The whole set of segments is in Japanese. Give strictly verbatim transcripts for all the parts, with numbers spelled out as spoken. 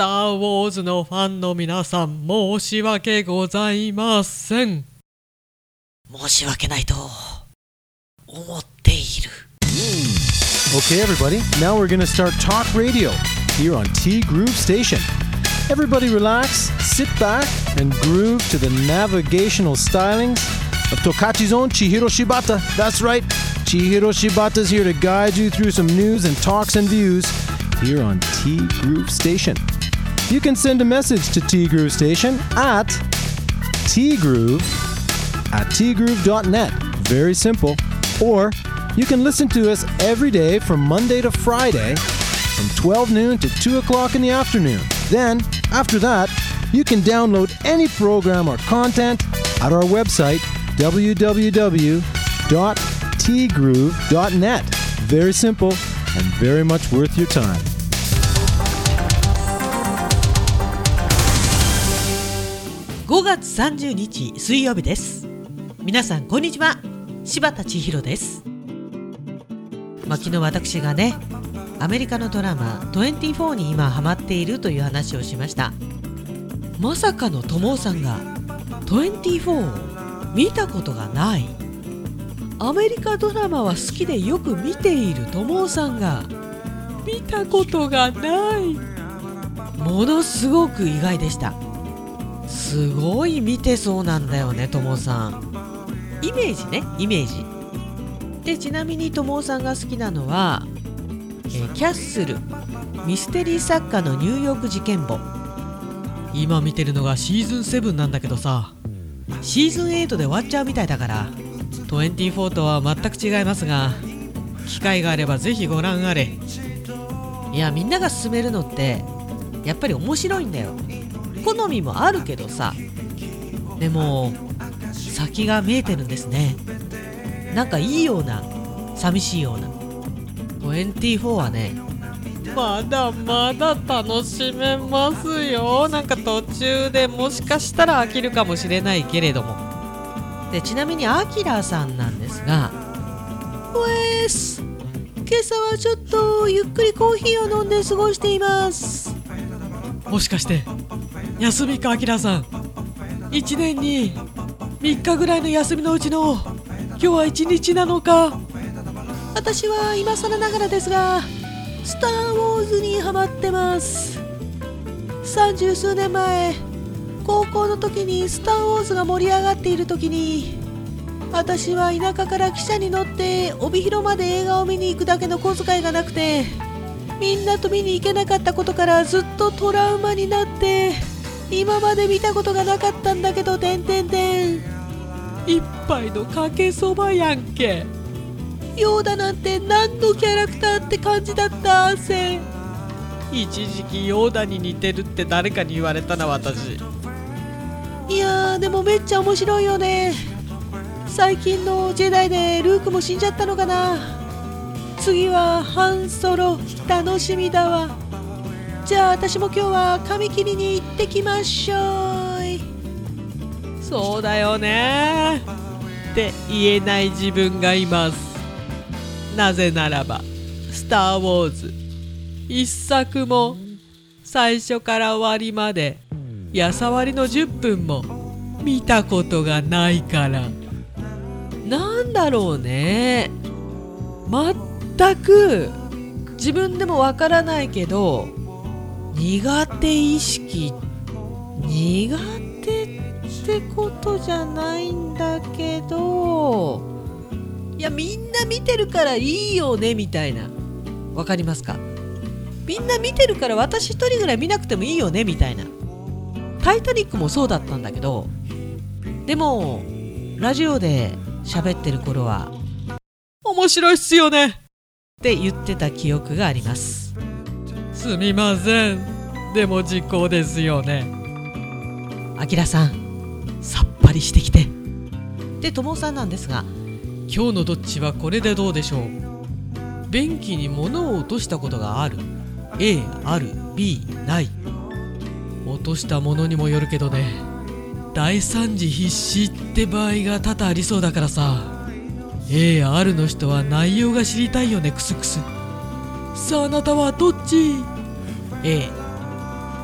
ター・ウォーズのファンの皆さん、申し訳ございません。 申し訳ないと思っている。 Okay, everybody, now we're gonna start talk radio here on T Groove Station. Everybody relax, sit back, and groove to the navigational stylings of Tokachi's own Chihiro Shibata. That's right, Chihiro Shibata's here to guide you through some news and talks and views here on T Groove Station. You can send a message to T Groove Station at tgroove at tgroove dot net. Very simple. Or you can listen to us every day from Monday to Friday from twelve noon to two o'clock in the afternoon. Then, after that, you can download any program or content at our website, w w w dot t groove dot net. Very simple and very much worth your time. ごがつさんじゅうにち水曜日です。皆さんこんにちは、柴田千尋です。まあ、昨日私がね、アメリカのドラマにじゅうよんに今ハマっているという話をしました。まさかの友さんがにじゅうよんを見たことがない。アメリカドラマは好きでよく見ている友さんが見たことがない。ものすごく意外でした。すごい見てそうなんだよね、友さん。イメージね、イメージで。ちなみに友さんが好きなのは、えー、キャッスル、ミステリー作家のニューヨーク事件簿。 今見てるのがシーズンセブンなんだけどさ、 シーズンエイトで終わっちゃうみたいだから、 にじゅうよんとは全く違いますが、機会があればぜひご覧あれ。 いや、みんなが勧めるのってやっぱり面白いんだよ。好みもあるけどさ、でも先が見えてるんですね。なんかいいような寂しいような。にじゅうよんはね、 まだまだ楽しめますよ。なんか途中でもしかしたら飽きるかもしれないけれども。 で、ちなみにアキラさんなんですが、おえーす、今朝はちょっとゆっくりコーヒーを飲んで過ごしています。 もしかして休みか、アキラさん。いちねんにみっかぐらいの休みのうちの今日はいちにちなのか。 私は今更ながらですが、スター・ウォーズにハマってます。三十数年前、高校の時にスター・ウォーズが盛り上がっている時に、私は田舎から汽車に乗って帯広まで映画を見に行くだけの小遣いがなくて、みんなと見に行けなかったことからずっとトラウマになって、今まで見たことがなかったんだけど、てんてんてん。 一杯のかけそばやんけ。 ヨーダなんて何のキャラクターって感じだった汗。 一時期ヨーダに似てるって誰かに言われたな、私。 いやー、でもめっちゃ面白いよね。最近のジェダイでルークも死んじゃったのかな。次はハンソロ、楽しみだわ。じゃあ私も今日は髪切りに行ってきましょうい。 そうだよねって言えない自分がいます。なぜならばスター・ウォーズ一作も最初から終わりまでやさわりのじゅっぷんも見たことがないから。 なんだろうね、全く自分でもわからないけど、苦手意識、苦手ってことじゃないんだけど、いや、みんな見てるからいいよねみたいな。わかりますか？みんな見てるから私一人ぐらい見なくてもいいよねみたいな。タイタニックもそうだったんだけど、でもラジオで喋ってる頃は面白いっすよねって言ってた記憶があります。 すみません、でも時効ですよね。 あきらさん、さっぱりしてきて。で、ともさんなんですが、 今日のどっちはこれでどうでしょう。便器に物を落としたことがある。 A ある、 B ない。落としたものにもよるけどね、大惨事必至って場合が多々ありそうだからさ。 A あるの人は内容が知りたいよね、クスクス。さあ、あなたはどっち？ A。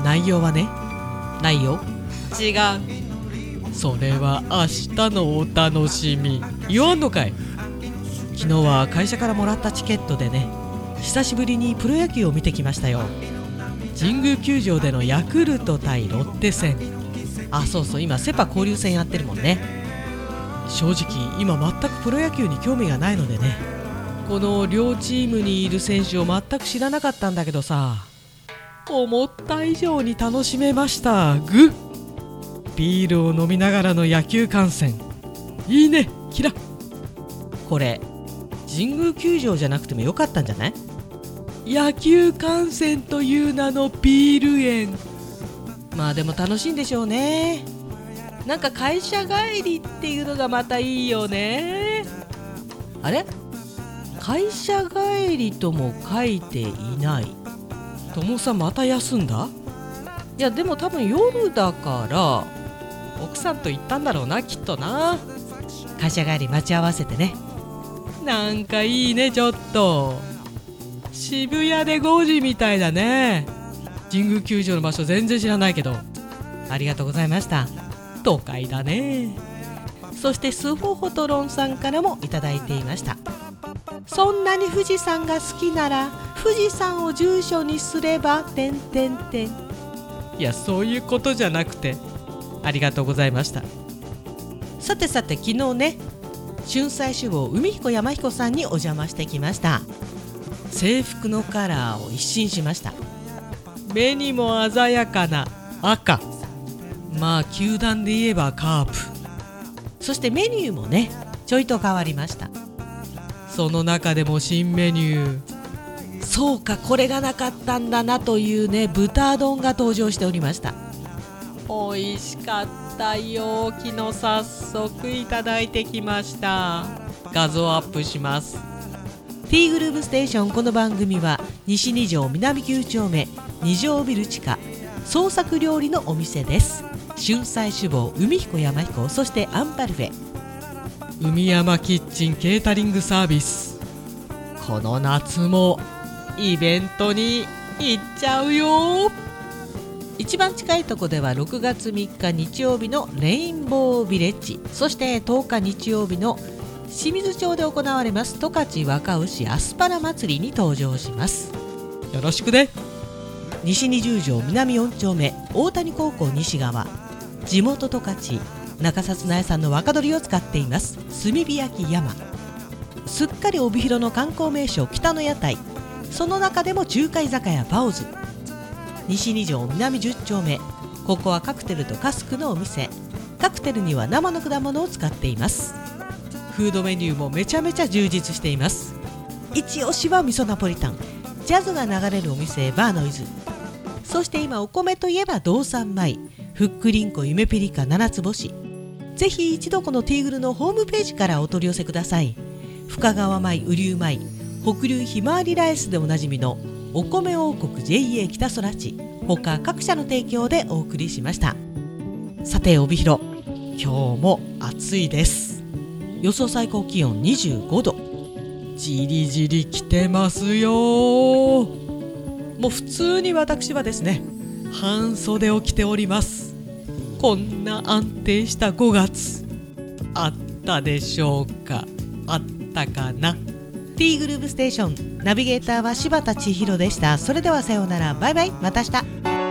内容はね、ないよ。 違う。それは明日のお楽しみ。言わんのかい。 昨日は会社からもらったチケットでね、久しぶりにプロ野球を見てきましたよ。 神宮球場でのヤクルト対ロッテ戦。 あ、そうそう、今セパ交流戦やってるもんね。 正直今全くプロ野球に興味がないのでね、この両チームにいる選手を全く知らなかったんだけどさ、思った以上に楽しめました。グビールを飲みながらの野球観戦、いいねキラ。 これ神宮球場じゃなくてもよかったんじゃない？ 野球観戦という名のビール園。 まあでも楽しいんでしょうね。 なんか会社帰りっていうのがまたいいよね。 あれ、会社帰りとも書いていない。 ともさんまた休んだ？ いやでも多分夜だから奥さんと行ったんだろうな、きっとな。 会社帰り待ち合わせてね。 なんかいいね。ちょっと渋谷でごじみたいだね。神宮球場の場所全然知らないけど、 ありがとうございました。 都会だね。 そしてスホホトロンさんからもいただいていました。そんなに富士山が好きなら富士山を住所にすれば点点点。 いやそういうことじゃなくて、ありがとうございました。 さてさて、昨日ね、春菜志望海彦山彦さんにお邪魔してきました。制服のカラーを一新しました。 目にも鮮やかな赤。まあ球団で言えばカープ。 そしてメニューもね、ちょいと変わりました。 その中でも新メニュー、 そうか、これがなかったんだなというね、豚丼が登場しておりました。 美味しかったよ。昨日早速いただいてきました。画像アップします。 T グルーブステーション。この番組は西二条南きゅう丁目二条ビル地下創作料理のお店です。春菜志望海彦山彦、そしてアンパルフェ、 海山キッチンケータリングサービス。この夏もイベントに行っちゃうよ。 一番近いとこではろくがつみっか日曜日のレインボービレッジ、そしてとおか日曜日の清水町で行われます十勝若牛アスパラ祭りに登場します。 よろしくね。 西二十条南よん丁目大谷高校西側、地元十勝中札苗産の若鶏を使っています炭火焼き山。すっかり帯広の観光名所北の屋台、その中でも中華居酒屋パオズ。西二条南じゅう丁目、ここはカクテルとカスクのお店。カクテルには生の果物を使っています。フードメニューもめちゃめちゃ充実しています。一押しは味噌ナポリタン、ジャズが流れるお店バーノイズ。そして今お米といえば道産米、ふっくりんこ夢ピリカ七つ星。ぜひ一度このティーグルのホームページからお取り寄せください。深川米、雨竜米、北流ひまわりライスでおなじみのお米王国 ジェイエー 北空地、他各社の提供でお送りしました。さて帯広、今日も暑いです。予想最高気温にじゅうごど。 じりじり来てますよ。もう普通に私はですね、半袖を着ております。こんな安定したごがつあったでしょうか。あったかな。 T グルーブステーション、ナビゲーターは柴田千尋でした。それではさようなら、バイバイ、また明日。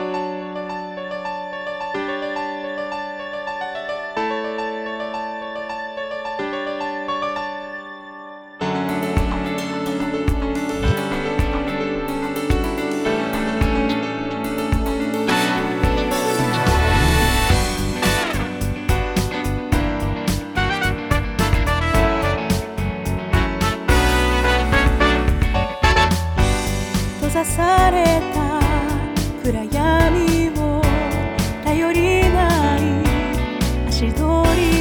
閉ざされた暗闇を頼りない足取り